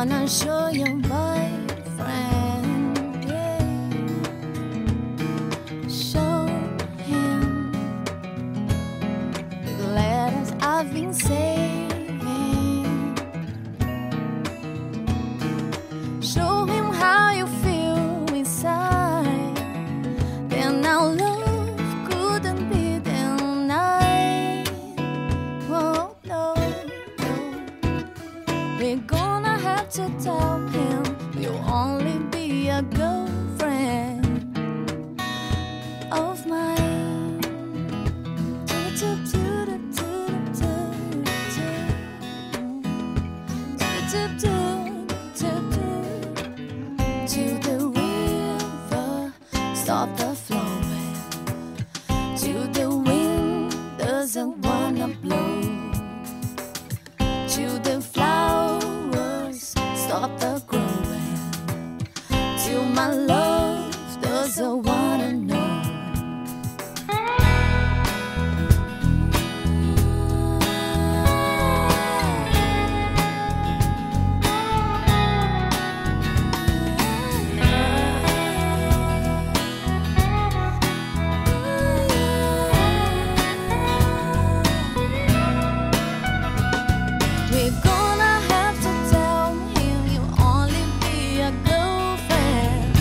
wanna show your boyfriend, yeah. Show him the letters I've been saving. Show him how you feel inside. Then our love couldn't be denied. Oh no, no. We're gonna have to tell him you'll only be a girlfriend of mine. To the river, stop the flowing. To the wind, doesn't wanna blow. To the flowers, stop the growing. Till my love doesn't wanna know. We're gonna have to tell him you'll only be a girlfriend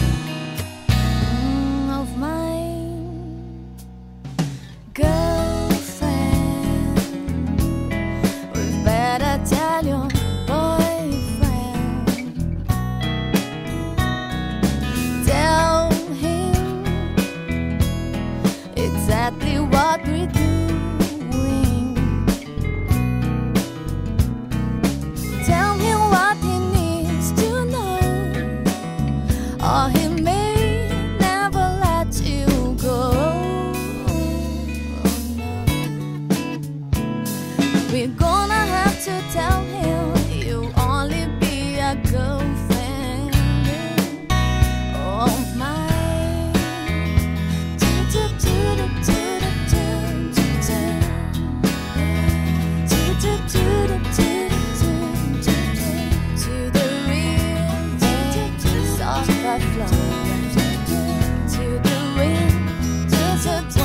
of mine. Girlfriend, we better tell your boyfriend. Tell him exactly what we're doing. Tell him what he needs to know, or he may never let you go. Oh, no. We're gonna have to tell him you'll only be a girlfriend of mine. To the river, stop the flow. To the wind,